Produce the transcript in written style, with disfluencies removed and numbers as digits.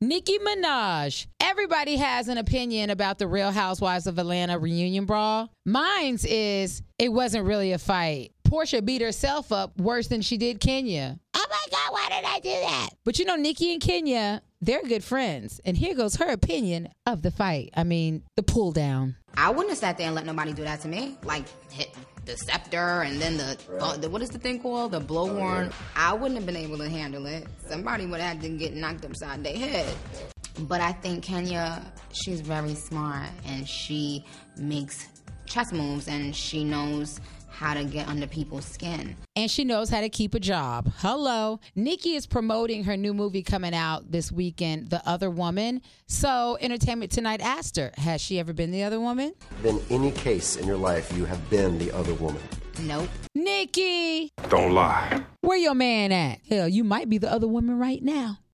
Nicki Minaj. Everybody has an opinion about the Real Housewives of Atlanta reunion brawl. Mine's is it wasn't really a fight. Portia beat herself up worse than she did Kenya. Oh my God, why did I do that? But you know, Nicki and Kenya, they're good friends. And here goes her opinion of the fight. I mean, the pull down. I wouldn't have sat there and let nobody do that to me. Like, hit the scepter and then the what is the thing called? The blowhorn. I wouldn't have been able to handle it. Somebody would have had to get knocked upside their head. But I think Kenya, she's very smart and she makes chess moves and she knows how to get under people's skin. And she knows how to keep a job. Hello. Nicki is promoting her new movie coming out this weekend, The Other Woman. So Entertainment Tonight asked her, has she ever been the other woman? In any case in your life, you have been the other woman. Nope. Nicki! Don't lie. Where your man at? Hell, you might be the other woman right now.